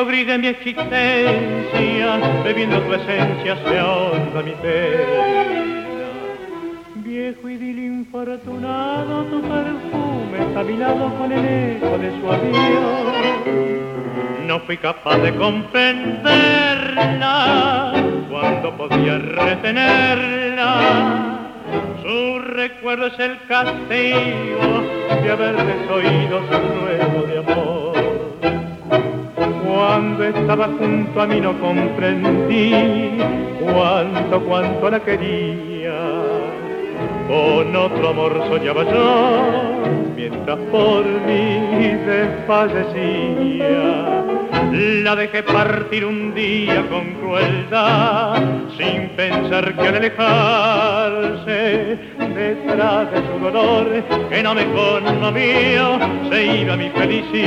brilla mi existencia, bebiendo tu esencia se ahonda mi pena. Viejo idilio infortunado, tu perfume está a mi lado con el eco de su adiós. No fui capaz de comprenderla cuando podía retenerla. Su recuerdo es el castigo de haber desoído su ruego de amor. Cuando estaba junto a mí no comprendí cuánto la quería. Con otro amor soñaba yo, mientras por mí desfallecía. La dejé partir un día con crueldad, sin pensar que al alejarse, detrás de su dolor, que no me conmovió, se iba mi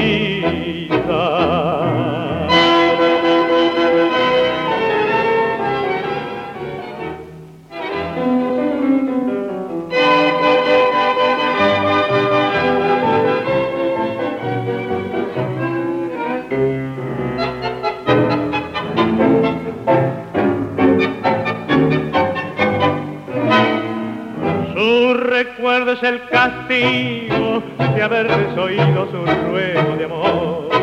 felicidad. Su recuerdo es el castigo de haber desoído su ruego de amor.